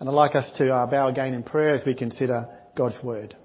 And I'd like us to bow again in prayer as we consider God's Word.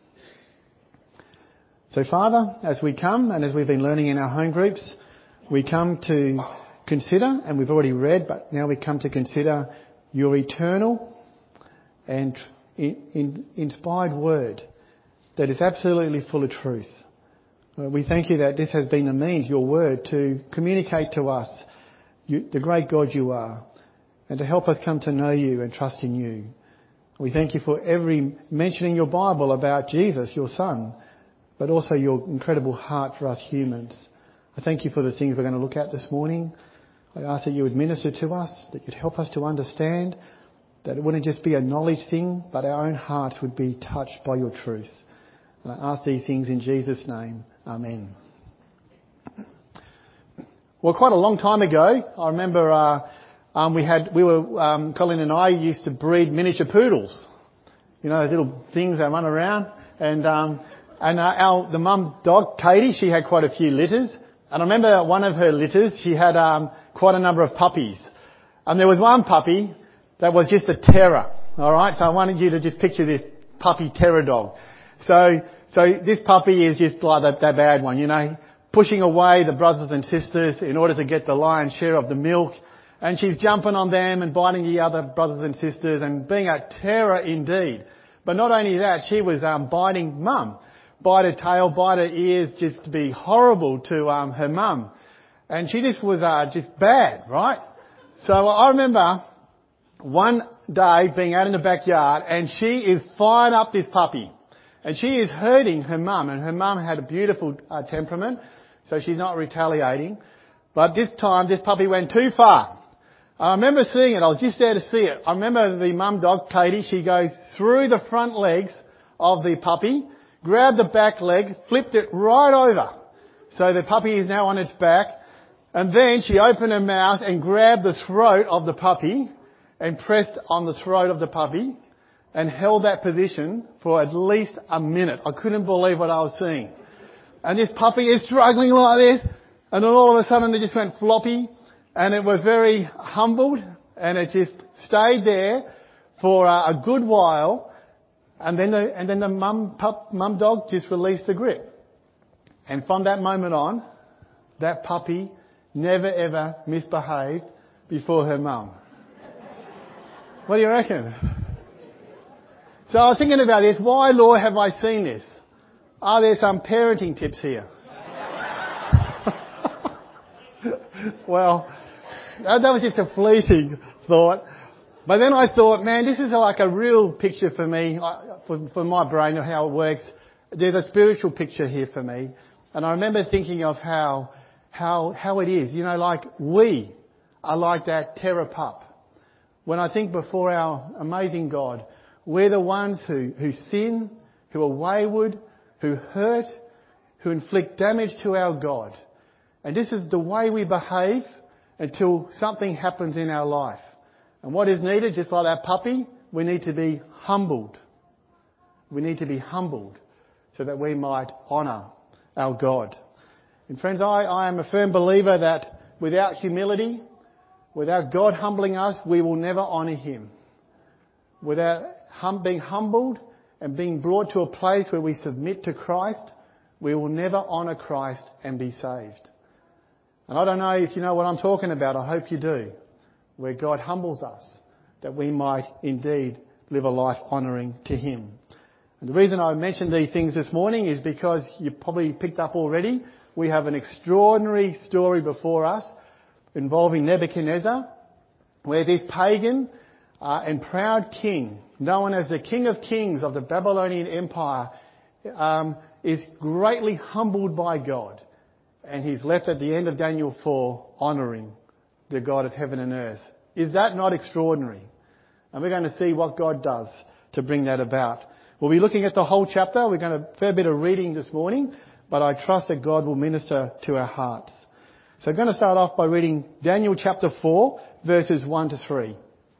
So Father, as we come and as we've been learning in our home groups, we come to consider, and we've already read, but now we come to consider your eternal and inspired Word that is absolutely full of truth. We thank you that this has been the means, your Word, to communicate to us the great God you are, and to help us come to know you and trust in you. We thank you for every mention in your Bible about Jesus, your Son, but also your incredible heart for us humans. I thank you for the things we're going to look at this morning. I ask that you would minister to us, that you'd help us to understand, that it wouldn't just be a knowledge thing, but our own hearts would be touched by your truth. And I ask these things in Jesus' name. Amen. Well, quite a long time ago, I remember Colin and I used to breed miniature poodles. You know, those little things that run around. And the mum dog, Katie, she had quite a few litters. And I remember one of her litters, she had quite a number of puppies. And there was one puppy that was just a terror. All right, so I wanted you to just picture this puppy terror dog. So this puppy is just like that bad one, you know, pushing away the brothers and sisters in order to get the lion's share of the milk. And she's jumping on them and biting the other brothers and sisters and being a terror indeed. But not only that, she was biting Mum. Bite her tail, bite her ears, just to be horrible to her mum. And she just was just bad, right? So I remember one day being out in the backyard and she is firing up this puppy. And she is hurting her mum. And her mum had a beautiful temperament, so she's not retaliating. But this time, this puppy went too far. I remember seeing it. I was just there to see it. I remember the mum dog, Katie, she goes through the front legs of the puppy, grabbed the back leg, flipped it right over. So the puppy is now on its back. And then she opened her mouth and grabbed the throat of the puppy and pressed on the throat of the puppy and held that position for at least a minute. I couldn't believe what I was seeing. And this puppy is struggling like this. And then all of a sudden it just went floppy. And it was very humbled. And it just stayed there for a good while. And then the mum dog just released the grip. And from that moment on, that puppy never ever misbehaved before her mum. What do you reckon? So I was thinking about this. Why, Lord, have I seen this? Are there some parenting tips here? Well, that was just a fleeting thought. But then I thought, man, this is like a real picture for me, for my brain of how it works. There's a spiritual picture here for me. And I remember thinking of how it is. You know, like we are like that terror pup. When I think before our amazing God, we're the ones who sin, who are wayward, who hurt, who inflict damage to our God. And this is the way we behave until something happens in our life. And what is needed, just like that puppy, we need to be humbled. We need to be humbled so that we might honour our God. And friends, I am a firm believer that without humility, without God humbling us, we will never honour Him. Without being humbled and being brought to a place where we submit to Christ, we will never honour Christ and be saved. And I don't know if you know what I'm talking about. I hope you do. Where God humbles us, that we might indeed live a life honouring to Him. And the reason I mentioned these things this morning is because you probably picked up already, we have an extraordinary story before us involving Nebuchadnezzar, where this pagan and proud king, known as the King of Kings of the Babylonian Empire, is greatly humbled by God. And he's left at the end of Daniel 4 honouring the God of heaven and earth. Is that not extraordinary? And we're going to see what God does to bring that about. We'll be looking at the whole chapter. We're going to a fair bit of reading this morning, but I trust that God will minister to our hearts. So I'm going to start off by reading Daniel chapter 4, verses 1 to 3.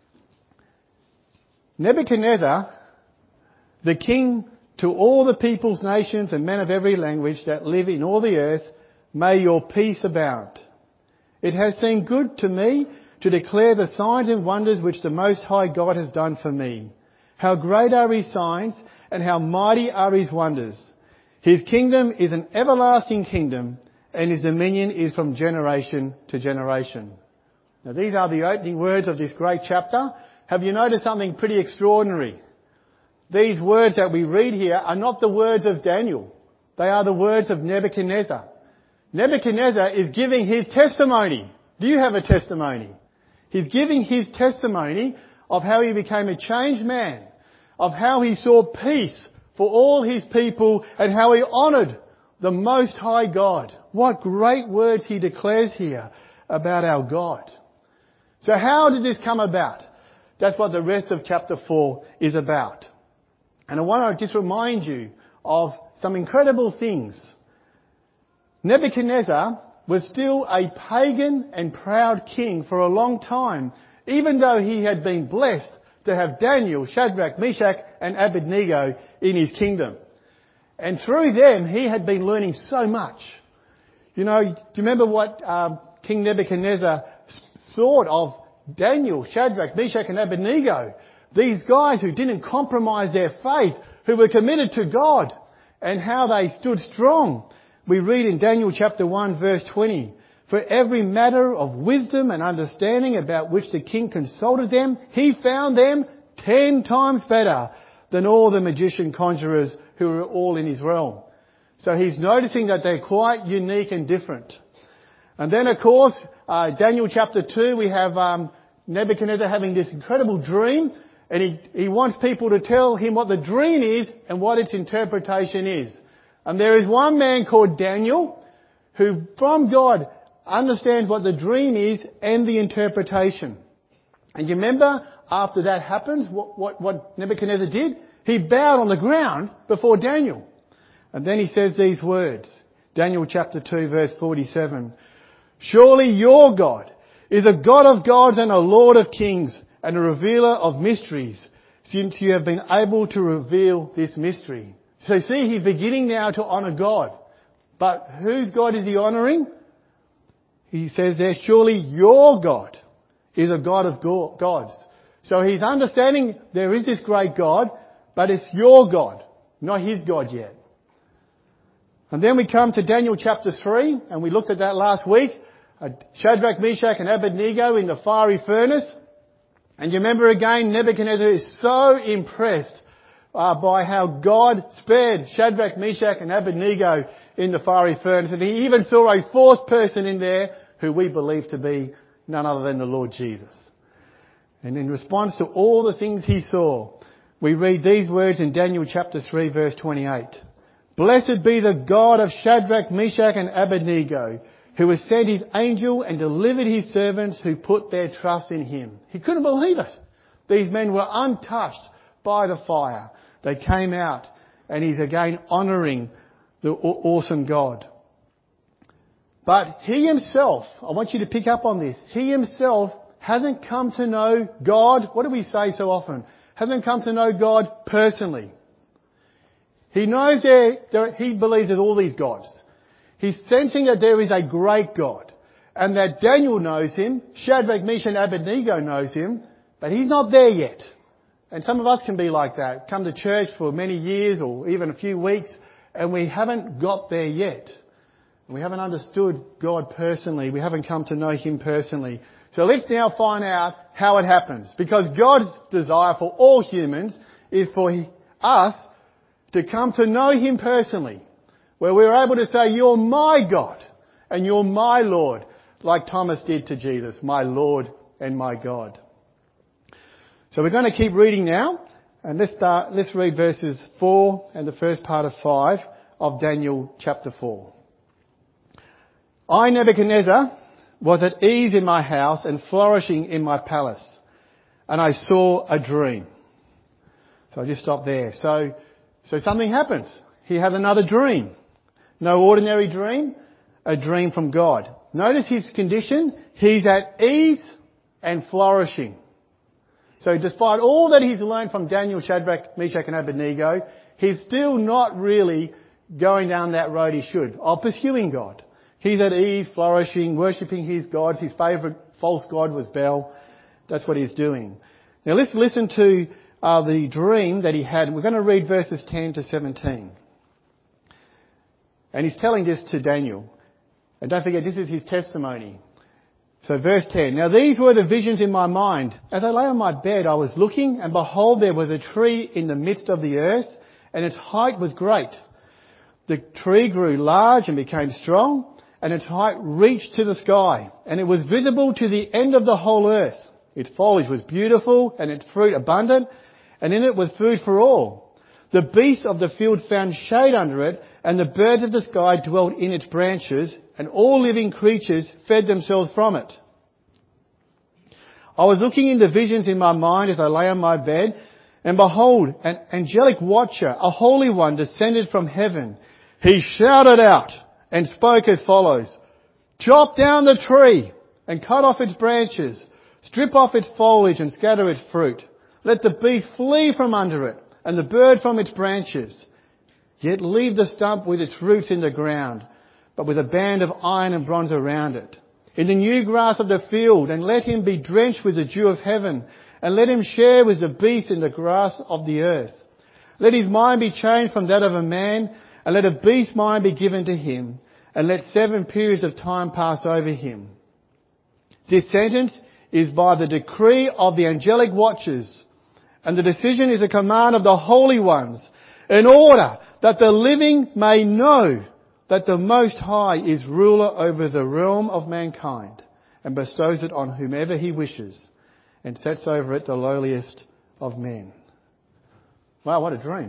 Nebuchadnezzar, the king to all the peoples, nations and men of every language that live in all the earth, may your peace abound. It has seemed good to me to declare the signs and wonders which the Most High God has done for me. How great are his signs and how mighty are his wonders. His kingdom is an everlasting kingdom and his dominion is from generation to generation. Now these are the opening words of this great chapter. Have you noticed something pretty extraordinary? These words that we read here are not the words of Daniel. They are the words of Nebuchadnezzar. Nebuchadnezzar is giving his testimony. Do you have a testimony? He's giving his testimony of how he became a changed man, of how he saw peace for all his people and how he honoured the Most High God. What great words he declares here about our God. So how did this come about? That's what the rest of chapter 4 is about. And I want to just remind you of some incredible things. Nebuchadnezzar was still a pagan and proud king for a long time, even though he had been blessed to have Daniel, Shadrach, Meshach and Abednego in his kingdom. And through them, he had been learning so much. You know, do you remember what King Nebuchadnezzar thought of Daniel, Shadrach, Meshach and Abednego? These guys who didn't compromise their faith, who were committed to God, and how they stood strong. We read in Daniel chapter 1 verse 20, for every matter of wisdom and understanding about which the king consulted them, he found them 10 times better than all the magician conjurers who were all in his realm. So he's noticing that they're quite unique and different. And then of course, Daniel chapter 2, we have Nebuchadnezzar having this incredible dream, and he wants people to tell him what the dream is and what its interpretation is. And there is one man called Daniel who from God understands what the dream is and the interpretation. And you remember after that happens, what Nebuchadnezzar did? He bowed on the ground before Daniel. And then he says these words, Daniel chapter 2 verse 47, surely your God is a God of gods and a Lord of kings and a revealer of mysteries, since you have been able to reveal this mystery. So see, he's beginning now to honour God. But whose God is he honouring? He says there, surely your God is a God of gods. So he's understanding there is this great God, but it's your God, not his God yet. And then we come to Daniel chapter 3, and we looked at that last week. Shadrach, Meshach and Abednego in the fiery furnace. And you remember again, Nebuchadnezzar is so impressed by how God spared Shadrach, Meshach and Abednego in the fiery furnace. And he even saw a fourth person in there who we believe to be none other than the Lord Jesus. And in response to all the things he saw, we read these words in Daniel chapter 3 verse 28. Blessed be the God of Shadrach, Meshach and Abednego, who has sent his angel and delivered his servants who put their trust in him. He couldn't believe it. These men were untouched by the fire. They came out, and he's again honouring the awesome God. But he himself, I want you to pick up on this, he himself hasn't come to know God, what do we say so often? Hasn't come to know God personally. He knows he believes in all these gods. He's sensing that there is a great God, and that Daniel knows him, Shadrach, Meshach and Abednego knows him, but he's not there yet. And some of us can be like that. Come to church for many years or even a few weeks and we haven't got there yet. We haven't understood God personally. We haven't come to know him personally. So let's now find out how it happens. Because God's desire for all humans is for us to come to know him personally. Where we're able to say, you're my God and you're my Lord. Like Thomas did to Jesus, my Lord and my God. So we're going to keep reading now, and let's read verses 4 and the first part of 5 of Daniel chapter 4. I, Nebuchadnezzar, was at ease in my house and flourishing in my palace, and I saw a dream. So I just stop there. So something happens. He had another dream. No ordinary dream, a dream from God. Notice his condition. He's at ease and flourishing. So despite all that he's learned from Daniel, Shadrach, Meshach and Abednego, he's still not really going down that road he should, of pursuing God. He's at ease, flourishing, worshipping his gods. His favourite false god was Baal. That's what he's doing. Now let's listen to the dream that he had. We're going to read verses 10 to 17. And he's telling this to Daniel. And don't forget, this is his testimony. So verse 10. Now these were the visions in my mind. As I lay on my bed, I was looking, and behold, there was a tree in the midst of the earth, and its height was great. The tree grew large and became strong, and its height reached to the sky, and it was visible to the end of the whole earth. Its foliage was beautiful, and its fruit abundant, and in it was food for all. The beasts of the field found shade under it, and the birds of the sky dwelt in its branches, and all living creatures fed themselves from it. I was looking in the visions in my mind as I lay on my bed, and behold, an angelic watcher, a holy one, descended from heaven. He shouted out and spoke as follows: "Chop down the tree and cut off its branches, strip off its foliage and scatter its fruit. Let the beast flee from under it and the bird from its branches. Yet leave the stump with its roots in the ground, but with a band of iron and bronze around it. In the new grass of the field, and let him be drenched with the dew of heaven, and let him share with the beasts in the grass of the earth. Let his mind be changed from that of a man, and let a beast's mind be given to him, and let 7 periods of time pass over him." This sentence is by the decree of the angelic watchers, and the decision is a command of the holy ones, in order that the living may know that the Most High is ruler over the realm of mankind, and bestows it on whomever he wishes, and sets over it the lowliest of men. Wow, what a dream.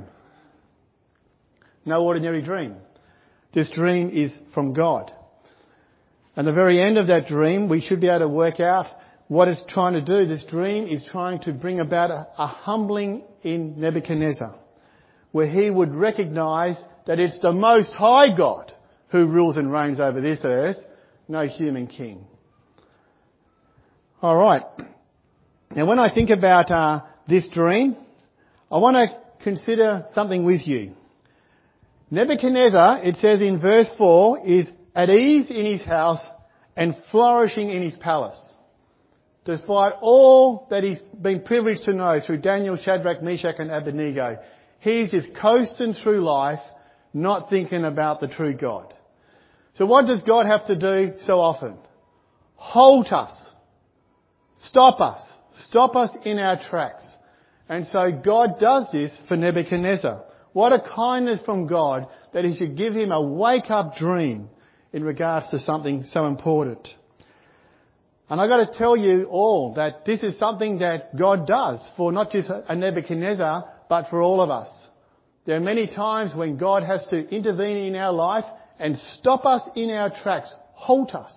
No ordinary dream. This dream is from God. And the very end of that dream, we should be able to work out what it's trying to do. This dream is trying to bring about a humbling in Nebuchadnezzar, where he would recognise that it's the Most High God who rules and reigns over this earth, no human king. All right. Now, when I think about this dream, I want to consider something with you. Nebuchadnezzar, it says in verse 4, is at ease in his house and flourishing in his palace. Despite all that he's been privileged to know through Daniel, Shadrach, Meshach and Abednego, he's just coasting through life, not thinking about the true God. So what does God have to do so often? Halt us. Stop us in our tracks. And so God does this for Nebuchadnezzar. What a kindness from God that he should give him a wake-up dream in regards to something so important. And I've got to tell you all that this is something that God does for not just a Nebuchadnezzar, but for all of us. There are many times when God has to intervene in our life and stop us in our tracks, halt us.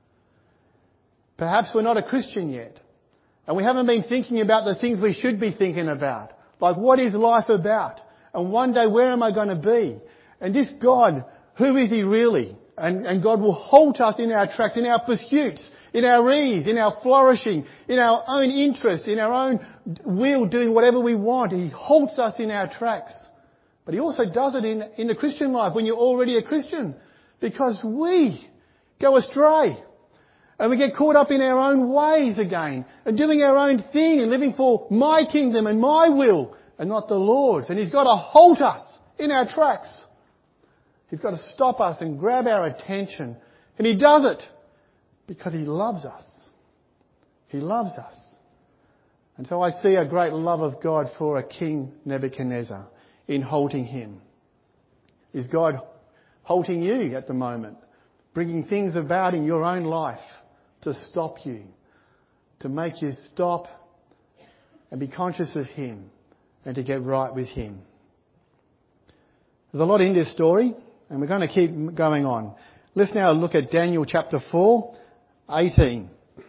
Perhaps we're not a Christian yet, and we haven't been thinking about the things we should be thinking about. Like, what is life about? And one day, where am I going to be? And this God, who is he really? And God will halt us in our tracks, in our pursuits, in our ease, in our flourishing, in our own interests, in our own will, doing whatever we want. He halts us in our tracks. But he also does it in the Christian life when you're already a Christian. Because we go astray. And we get caught up in our own ways again. And doing our own thing and living for my kingdom and my will and not the Lord's. And he's got to halt us in our tracks. He's got to stop us and grab our attention. And he does it because he loves us. He loves us. And so I see a great love of God for a King Nebuchadnezzar in halting him. Is God halting you at the moment? Bringing things about in your own life to stop you, to make you stop and be conscious of him and to get right with him. There's a lot in this story and we're going to keep going on. Let's now look at Daniel chapter 4, 18.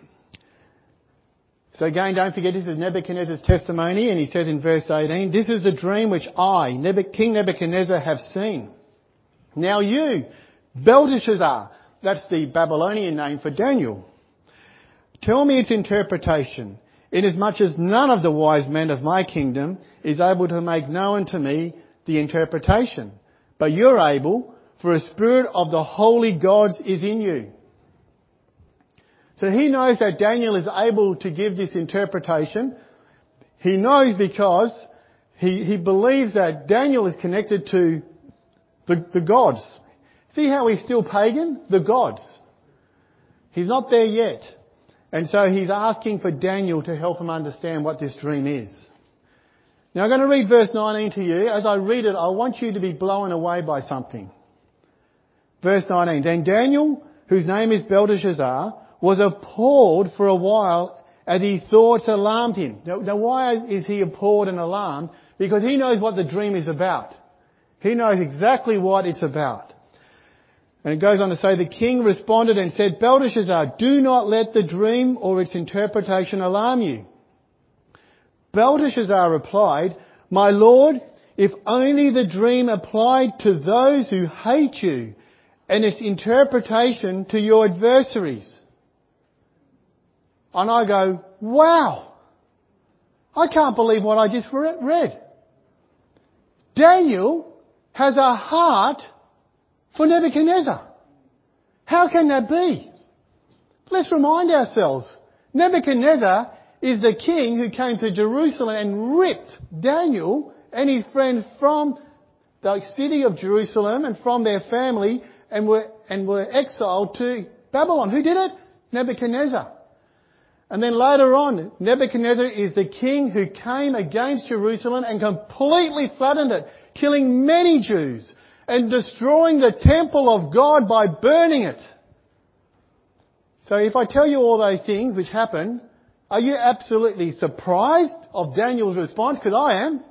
So again, don't forget, this is Nebuchadnezzar's testimony, and he says in verse 18, "This is a dream which I, King Nebuchadnezzar, have seen. Now you, Belteshazzar," that's the Babylonian name for Daniel, "tell me its interpretation, inasmuch as none of the wise men of my kingdom is able to make known to me the interpretation. But you're able, for a spirit of the holy gods is in you. So he knows that Daniel is able to give this interpretation. He knows because he believes that Daniel is connected to the gods. See how he's still pagan? The gods. He's not there yet. And so he's asking for Daniel to help him understand what this dream is. Now I'm going to read verse 19 to you. As I read it, I want you to be blown away by something. Verse 19. Then Daniel, whose name is Belteshazzar, was appalled for a while as his thoughts alarmed him. Now why is he appalled and alarmed? Because he knows what the dream is about. He knows exactly what it's about. And it goes on to say, the king responded and said, Belteshazzar, do not let the dream or its interpretation alarm you. Belteshazzar replied, my lord, if only the dream applied to those who hate you and its interpretation to your adversaries. And I go, wow, I can't believe what I just read. Daniel has a heart for Nebuchadnezzar. How can that be? Let's remind ourselves. Nebuchadnezzar is the king who came to Jerusalem and ripped Daniel and his friends from the city of Jerusalem and from their family and were exiled to Babylon. Who did it? Nebuchadnezzar. And then later on, Nebuchadnezzar is the king who came against Jerusalem and completely flattened it, killing many Jews and destroying the temple of God by burning it. So if I tell you all those things which happened, are you absolutely surprised of Daniel's response? Because I am.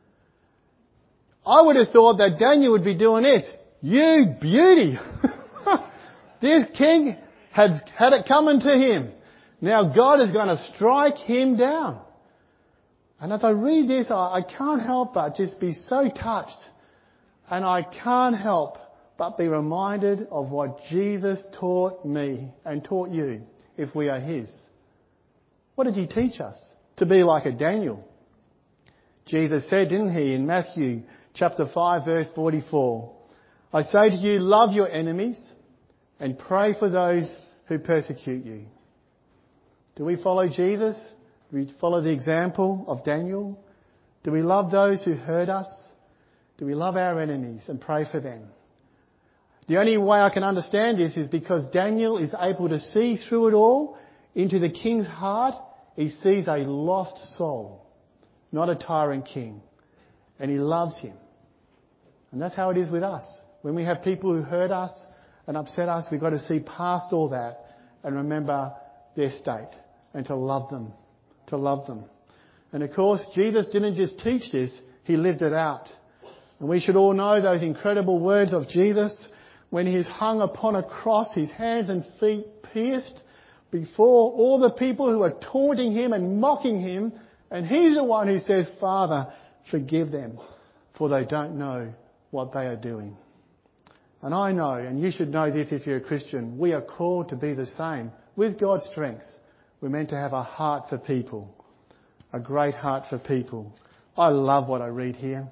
I would have thought that Daniel would be doing this. You beauty! This king had it coming to him. Now God is going to strike him down. And as I read this, I can't help but just be so touched. And I can't help but be reminded of what Jesus taught me and taught you if we are his. What did he teach us? To be like a Daniel. Jesus said, didn't he, in Matthew chapter 5 verse 44, I say to you, love your enemies and pray for those who persecute you. Do we follow Jesus? Do we follow the example of Daniel? Do we love those who hurt us? Do we love our enemies and pray for them? The only way I can understand this is because Daniel is able to see through it all into the king's heart. He sees a lost soul, not a tyrant king. And he loves him. And that's how it is with us. When we have people who hurt us and upset us, we've got to see past all that and remember their state and to love them. To love them. And of course, Jesus didn't just teach this, he lived it out. And we should all know those incredible words of Jesus when he is hung upon a cross, his hands and feet pierced before all the people who are taunting him and mocking him. And he's the one who says, Father, forgive them, for they don't know what they are doing. And I know, and you should know this if you're a Christian, we are called to be the same. With God's strength, we're meant to have a heart for people. A great heart for people. I love what I read here.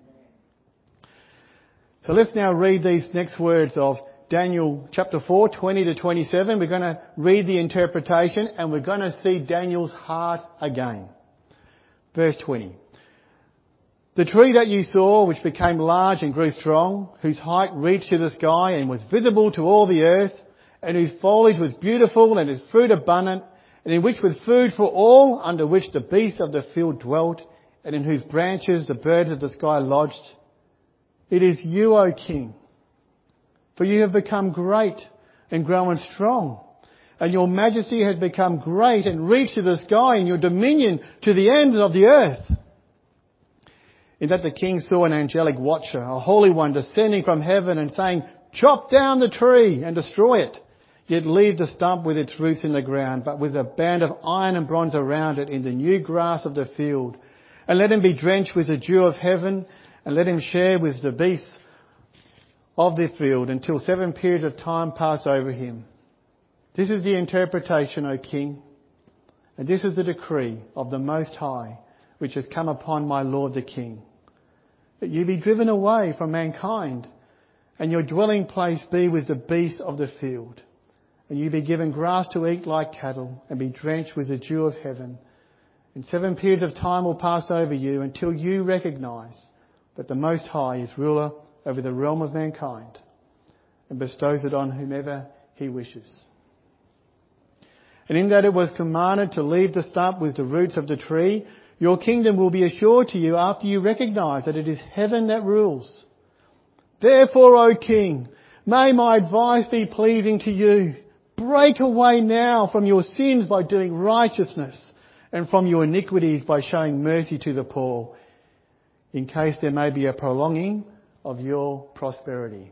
So let's now read these next words of Daniel chapter 4, 20 to 27. We're going to read the interpretation and we're going to see Daniel's heart again. Verse 20. The tree that you saw, which became large and grew strong, whose height reached to the sky and was visible to all the earth, and whose foliage was beautiful and its fruit abundant, and in which was food for all, under which the beasts of the field dwelt, and in whose branches the birds of the sky lodged. It is you, O King, for you have become great and grown strong, and your majesty has become great and reached to the sky, and your dominion to the ends of the earth. In that the king saw an angelic watcher, a holy one, descending from heaven and saying, chop down the tree and destroy it, yet leave the stump with its roots in the ground, but with a band of iron and bronze around it in the new grass of the field. And let him be drenched with the dew of heaven, and let him share with the beasts of the field until 7 periods of time pass over him. This is the interpretation, O King, and this is the decree of the Most High, which has come upon my Lord the King, that you be driven away from mankind, and your dwelling place be with the beasts of the field, and you be given grass to eat like cattle, and be drenched with the dew of heaven. And 7 periods of time will pass over you until you recognise that the Most High is ruler over the realm of mankind, and bestows it on whomever he wishes. And in that it was commanded to leave the stump with the roots of the tree, your kingdom will be assured to you after you recognise that it is heaven that rules. Therefore, O King, may my advice be pleasing to you. Break away now from your sins by doing righteousness, and from your iniquities by showing mercy to the poor, in case there may be a prolonging of your prosperity.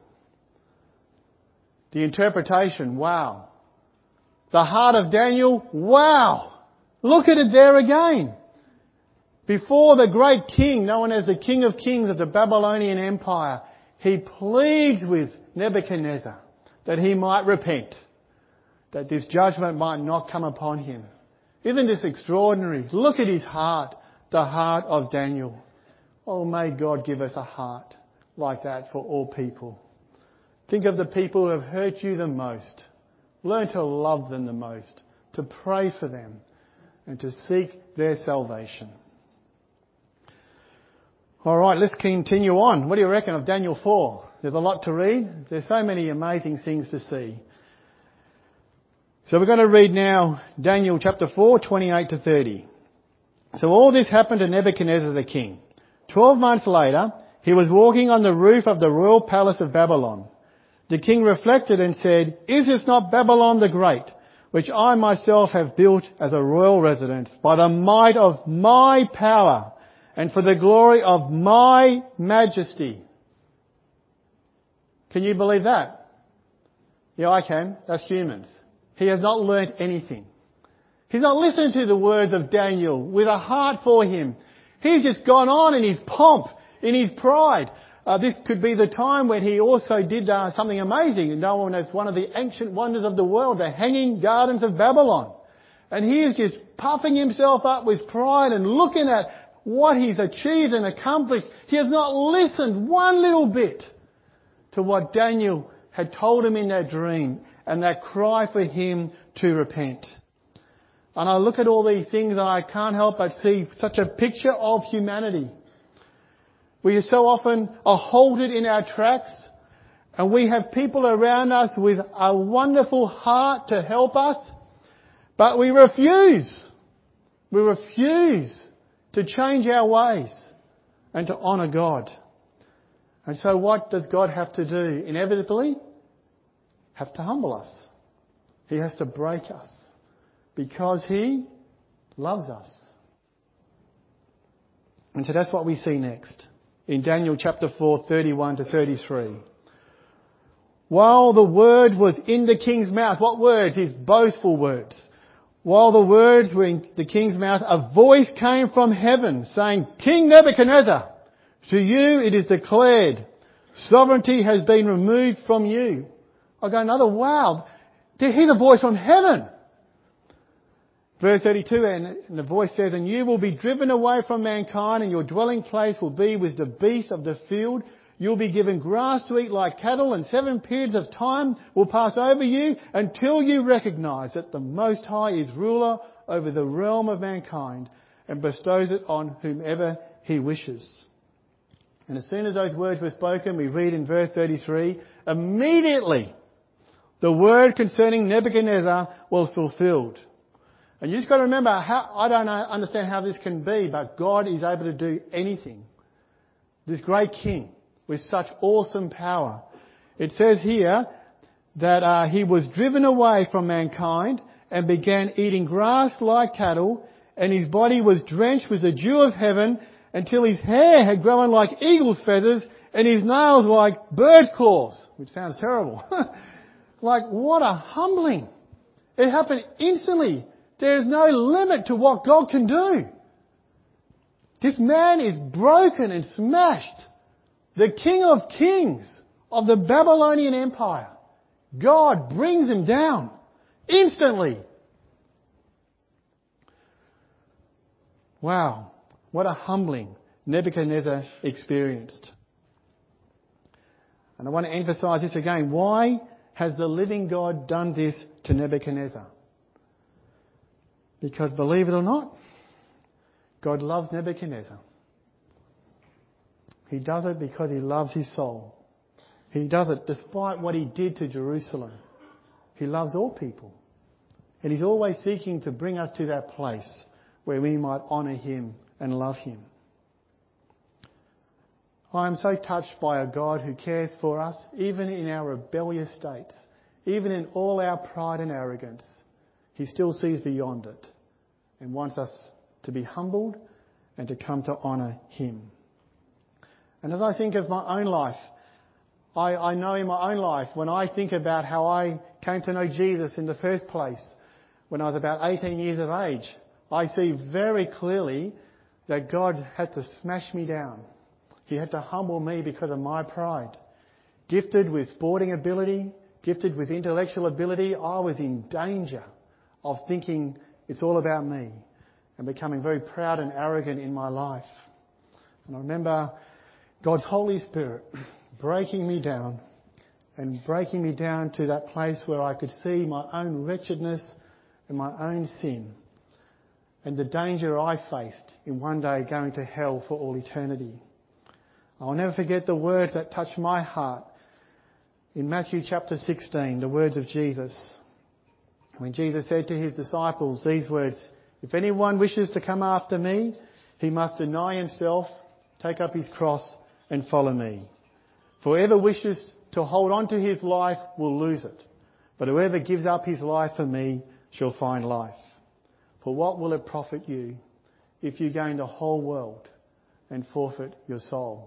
The interpretation, wow. The heart of Daniel, wow. Look at it there again. Before the great king, known as the King of Kings of the Babylonian Empire, he pleads with Nebuchadnezzar that he might repent, that this judgment might not come upon him. Isn't this extraordinary? Look at his heart, the heart of Daniel. Oh, may God give us a heart like that for all people. Think of the people who have hurt you the most. Learn to love them the most, to pray for them, and to seek their salvation. All right, let's continue on. What do you reckon of Daniel 4? There's a lot to read. There's so many amazing things to see. So we're going to read now Daniel chapter 4, 28 to 30. So all this happened to Nebuchadnezzar the king. 12 months later, he was walking on the roof of the royal palace of Babylon. The king reflected and said, "Is this not Babylon the Great, which I myself have built as a royal residence by the might of my power and for the glory of my majesty?" Can you believe that? Yeah, I can. That's humans. He has not learnt anything. He's not listened to the words of Daniel with a heart for him. He's just gone on in his pomp, in his pride. This could be the time when he also did something amazing, known as one of the ancient wonders of the world, the Hanging Gardens of Babylon. And he is just puffing himself up with pride and looking at what he's achieved and accomplished. He has not listened one little bit to what Daniel had told him in that dream and that cry for him to repent. And I look at all these things and I can't help but see such a picture of humanity. We so often are halted in our tracks, and we have people around us with a wonderful heart to help us, but we refuse. We refuse to change our ways and to honour God. And so what does God have to do? Inevitably, have to humble us. He has to break us because He loves us. And so that's what we see next in Daniel chapter 4, 31 to 33. While the word was in the king's mouth, what words? His boastful words. While the words were in the king's mouth, a voice came from heaven saying, "King Nebuchadnezzar, to you it is declared, sovereignty has been removed from you." I go another, wow, to hear the voice from heaven. Verse 32, and the voice says, "And you will be driven away from mankind, and your dwelling place will be with the beasts of the field. You'll be given grass to eat like cattle, and 7 periods of time will pass over you until you recognise that the Most High is ruler over the realm of mankind and bestows it on whomever He wishes." And as soon as those words were spoken, we read in verse 33, immediately the word concerning Nebuchadnezzar was fulfilled. And you just got to remember, I don't understand how this can be, but God is able to do anything. This great king with such awesome power. It says here that he was driven away from mankind and began eating grass like cattle, and his body was drenched with the dew of heaven until his hair had grown like eagle's feathers and his nails like bird's claws, which sounds terrible. Like, what a humbling. It happened instantly. There is no limit to what God can do. This man is broken and smashed. The King of Kings of the Babylonian Empire. God brings him down instantly. Wow, what a humbling Nebuchadnezzar experienced. And I want to emphasize this again. Why has the living God done this to Nebuchadnezzar? Because believe it or not, God loves Nebuchadnezzar. He does it because he loves his soul. He does it despite what he did to Jerusalem. He loves all people. And he's always seeking to bring us to that place where we might honour him and love him. I am so touched by a God who cares for us, even in our rebellious states, even in all our pride and arrogance. He still sees beyond it and wants us to be humbled and to come to honour him. And as I think of my own life, I know in my own life, when I think about how I came to know Jesus in the first place, when I was about 18 years of age, I see very clearly that God had to smash me down. He had to humble me because of my pride. Gifted with sporting ability, gifted with intellectual ability, I was in danger of thinking it's all about me and becoming very proud and arrogant in my life. And I remember God's Holy Spirit breaking me down to that place where I could see my own wretchedness and my own sin and the danger I faced in one day going to hell for all eternity. I'll never forget the words that touched my heart in Matthew chapter 16, the words of Jesus. When Jesus said to his disciples these words, "If anyone wishes to come after me, he must deny himself, take up his cross and follow me. For whoever wishes to hold on to his life will lose it. But whoever gives up his life for me shall find life. For what will it profit you if you gain the whole world and forfeit your soul?"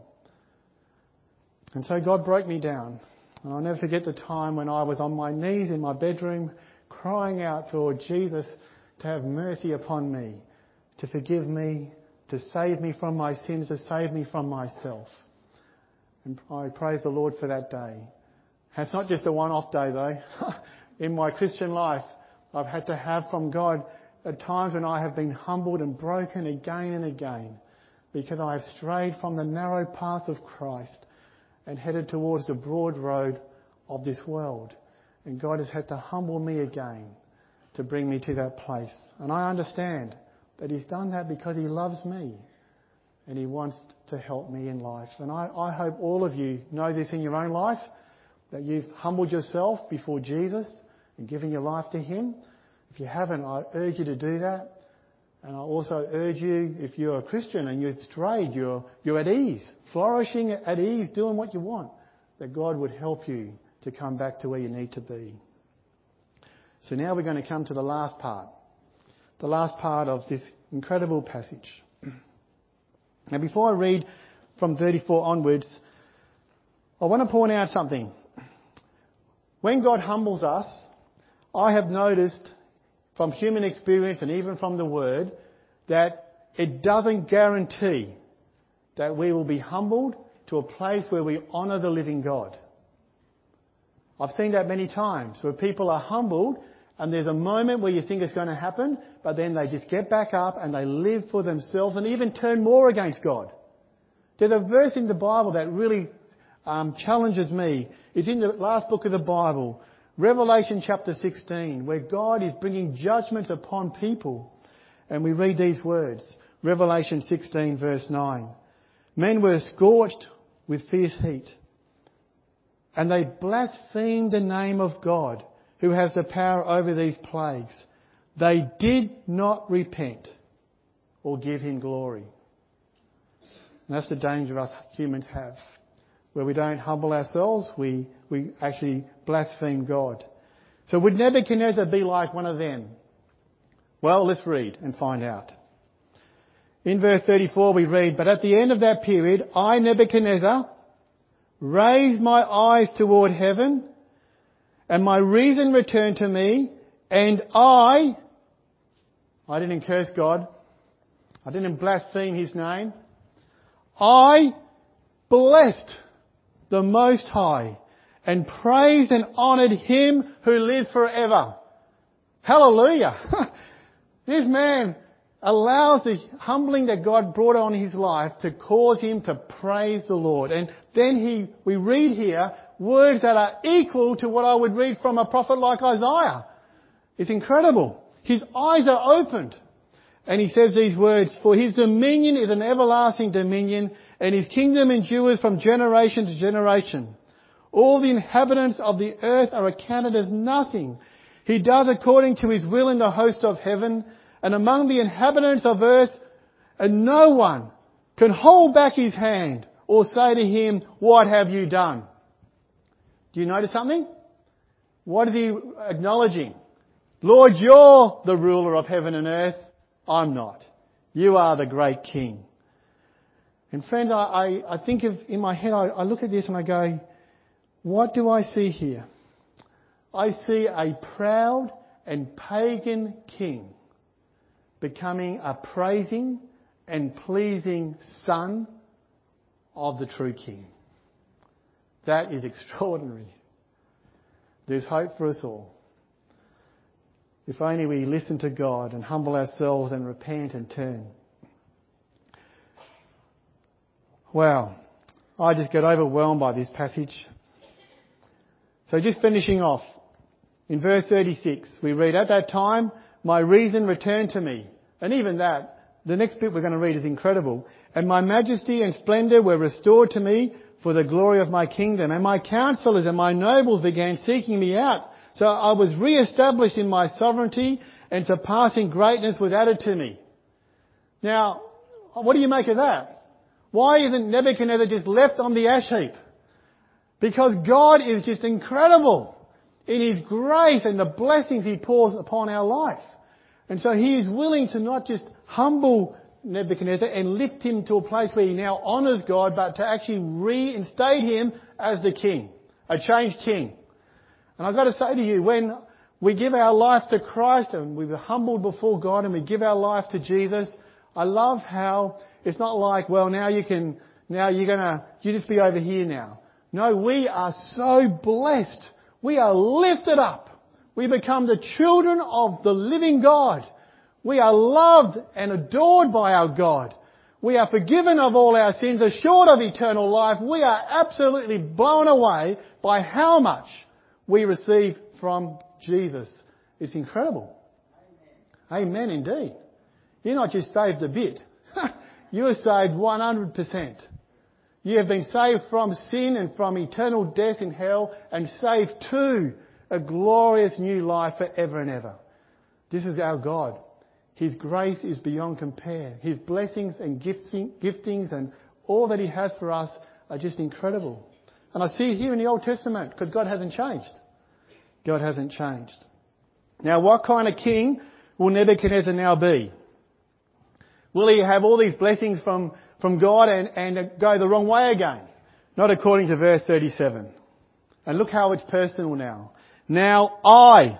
And so God broke me down. And I'll never forget the time when I was on my knees in my bedroom crying out for Jesus to have mercy upon me, to forgive me, to save me from my sins, to save me from myself. And I praise the Lord for that day. It's not just a one-off day though. In my Christian life, I've had to have from God at times when I have been humbled and broken again and again because I have strayed from the narrow path of Christ and headed towards the broad road of this world. And God has had to humble me again to bring me to that place. And I understand that he's done that because he loves me and he wants to help me in life. And I hope all of you know this in your own life, that you've humbled yourself before Jesus and given your life to him. If you haven't, I urge you to do that. And I also urge you, if you're a Christian and you've strayed, you're at ease, flourishing at ease, doing what you want, that God would help you to come back to where you need to be. So now we're going to come to the last part of this incredible passage. Now before I read from 34 onwards, I want to point out something. When God humbles us, I have noticed from human experience and even from the Word that it doesn't guarantee that we will be humbled to a place where we honour the living God. I've seen that many times where people are humbled and there's a moment where you think it's going to happen, but then they just get back up and they live for themselves and even turn more against God. There's a verse in the Bible that really challenges me. It's in the last book of the Bible, Revelation chapter 16, where God is bringing judgment upon people. And we read these words, Revelation 16 verse 9. Men were scorched with fierce heat, and they blasphemed the name of God, who has the power over these plagues. They did not repent or give him glory. And that's the danger us humans have. Where we don't humble ourselves, we actually blaspheme God. So would Nebuchadnezzar be like one of them? Well, let's read and find out. In verse 34 we read, "But at the end of that period, I, Nebuchadnezzar, raised my eyes toward heaven, and my reason returned to me, and I didn't curse God. I didn't blaspheme his name. I blessed the Most High and praised and honoured him who lives forever." Hallelujah. This man allows the humbling that God brought on his life to cause him to praise the Lord. And then we read here words that are equal to what I would read from a prophet like Isaiah. It's incredible. His eyes are opened. And he says these words, "For his dominion is an everlasting dominion, and his kingdom endures from generation to generation. All the inhabitants of the earth are accounted as nothing. He does according to his will in the host of heaven, and among the inhabitants of earth, and no one can hold back his hand or say to him, 'What have you done?'" Do you notice something? What is he acknowledging? Lord, you're the ruler of heaven and earth. I'm not. You are the great King. And friends, I think in my head, I look at this and I go, what do I see here? I see a proud and pagan king becoming a praising and pleasing son of the true King. That is extraordinary. There's hope for us all. If only we listen to God and humble ourselves and repent and turn. Wow. I just get overwhelmed by this passage. So just finishing off. In verse 36, we read, "At that time, my reason returned to me." And even that, the next bit we're going to read is incredible. "And my majesty and splendour were restored to me for the glory of my kingdom. And my counsellors and my nobles began seeking me out. So I was re-established in my sovereignty, and surpassing greatness was added to me." Now, what do you make of that? Why isn't Nebuchadnezzar just left on the ash heap? Because God is just incredible in his grace and the blessings he pours upon our life. And so he is willing to not just humble Nebuchadnezzar and lift him to a place where he now honours God, but to actually reinstate him as the king, a changed king. And I've got to say to you, when we give our life to Christ and we're humbled before God and we give our life to Jesus, I love how it's not like, well, you just be over here now. No, we are so blessed. We are lifted up. We become the children of the living God. We are loved and adored by our God. We are forgiven of all our sins, assured of eternal life. We are absolutely blown away by how much we receive from Jesus. It's incredible. Amen indeed. You're not just saved a bit. You are saved 100%. You have been saved from sin and from eternal death in hell and saved to a glorious new life forever and ever. This is our God. His grace is beyond compare. His blessings and giftings and all that he has for us are just incredible. And I see it here in the Old Testament because God hasn't changed. God hasn't changed. Now, what kind of king will Nebuchadnezzar now be? Will he have all these blessings from God and go the wrong way again? Not according to verse 37. And look how it's personal now. Now I,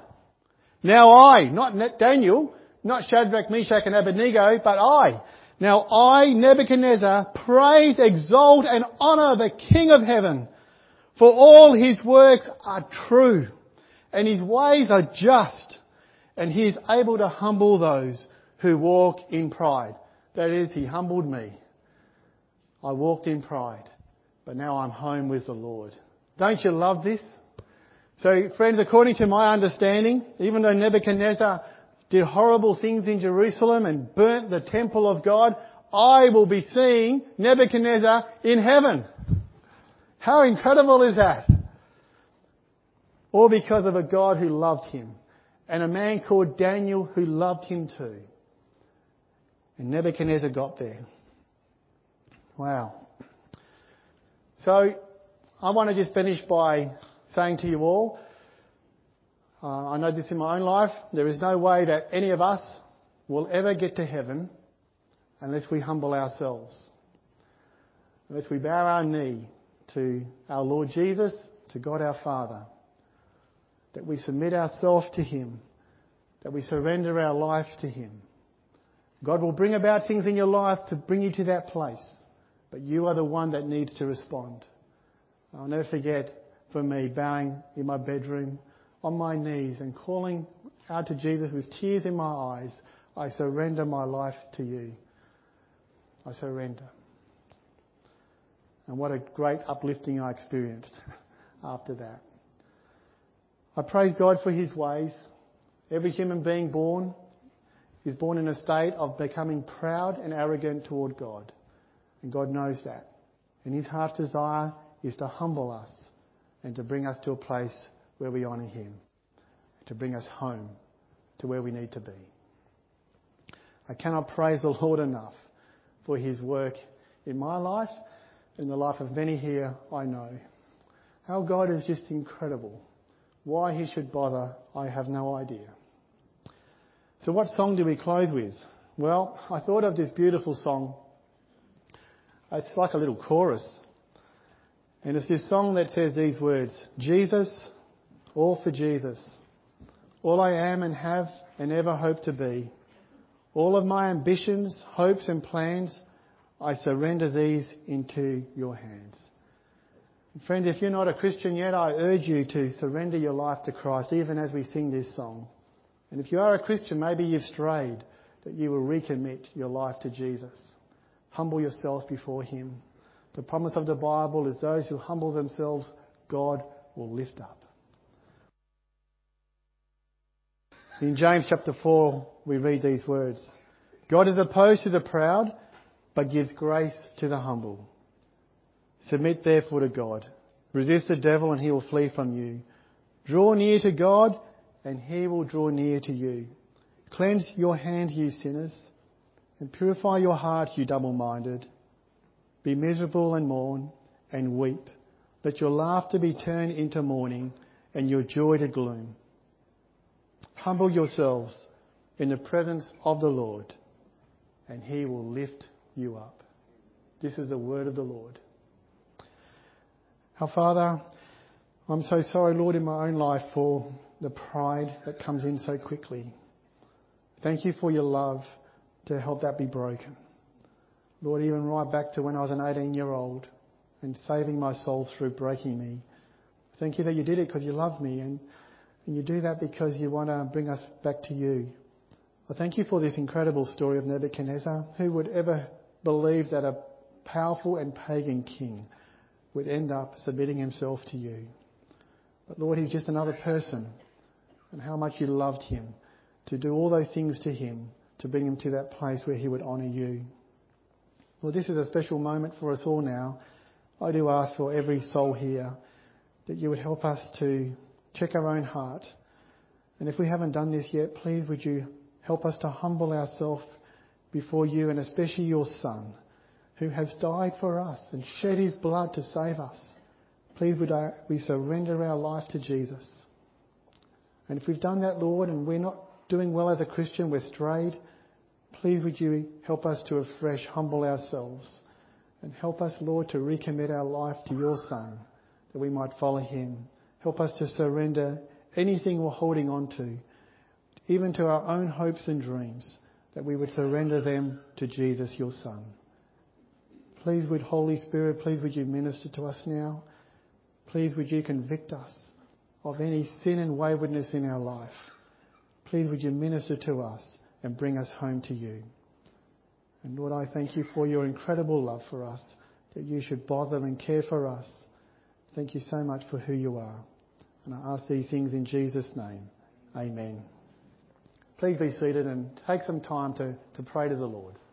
not Daniel, not Shadrach, Meshach and Abednego, but Now I, Nebuchadnezzar, praise, exalt and honour the King of heaven. For all his works are true and his ways are just, and he is able to humble those who walk in pride. That is, he humbled me. I walked in pride, but now I'm home with the Lord. Don't you love this? So friends, according to my understanding, even though Nebuchadnezzar did horrible things in Jerusalem and burnt the temple of God, I will be seeing Nebuchadnezzar in heaven. How incredible is that? All because of a God who loved him and a man called Daniel who loved him too. And Nebuchadnezzar got there. Wow. So I want to just finish by saying to you all, I know this in my own life, there is no way that any of us will ever get to heaven unless we humble ourselves. Unless we bow our knee to our Lord Jesus, to God our Father. That we submit ourselves to him. That we surrender our life to him. God will bring about things in your life to bring you to that place. But you are the one that needs to respond. I'll never forget, for me, bowing in my bedroom on my knees and calling out to Jesus with tears in my eyes. I surrender my life to you. I surrender. And what a great uplifting I experienced after that. I praise God for his ways. Every human being born is born in a state of becoming proud and arrogant toward God. And God knows that. And his heart's desire is to humble us and to bring us to a place where we honour him, to bring us home to where we need to be. I cannot praise the Lord enough for his work in my life, in the life of many here I know. Our God is just incredible. Why he should bother, I have no idea. So what song do we close with? Well, I thought of this beautiful song. It's like a little chorus. And it's this song that says these words: Jesus, all for Jesus. All I am and have and ever hope to be. All of my ambitions, hopes and plans, I surrender these into your hands. Friend, if you're not a Christian yet, I urge you to surrender your life to Christ, even as we sing this song. And if you are a Christian, maybe you've strayed, that you will recommit your life to Jesus. Humble yourself before him. The promise of the Bible is those who humble themselves, God will lift up. In James chapter 4, we read these words: God is opposed to the proud, but gives grace to the humble. Submit therefore to God. Resist the devil and he will flee from you. Draw near to God and he will draw near to you. Cleanse your hands, you sinners, and purify your hearts, you double-minded. Be miserable and mourn and weep. Let your laughter be turned into mourning and your joy to gloom. Humble yourselves in the presence of the Lord and he will lift you up. This is the word of the Lord. Our Father, I'm so sorry, Lord, in my own life for the pride that comes in so quickly. Thank you for your love to help that be broken. Lord, even right back to when I was an 18-year-old and saving my soul through breaking me. Thank you that you did it because you love me, and you do that because you want to bring us back to you. I thank you for this incredible story of Nebuchadnezzar. Who would ever believe that a powerful and pagan king would end up submitting himself to you? But Lord, he's just another person, and how much you loved him to do all those things to him to bring him to that place where he would honour you. Well, this is a special moment for us all now. I do ask for every soul here that you would help us to check our own heart. And if we haven't done this yet, please would you help us to humble ourselves before you, and especially your Son, who has died for us and shed his blood to save us. Please would we surrender our life to Jesus. And if we've done that, Lord, and we're not doing well as a Christian, we're strayed, please would you help us to afresh humble ourselves and help us, Lord, to recommit our life to your Son, that we might follow him. Help us to surrender anything we're holding on to, even to our own hopes and dreams, that we would surrender them to Jesus, your Son. Please would Holy Spirit, please would you minister to us now. Please would you convict us of any sin and waywardness in our life. Please would you minister to us and bring us home to you. And Lord, I thank you for your incredible love for us, that you should bother and care for us. Thank you so much for who you are. And I ask these things in Jesus' name. Amen. Please be seated and take some time to pray to the Lord.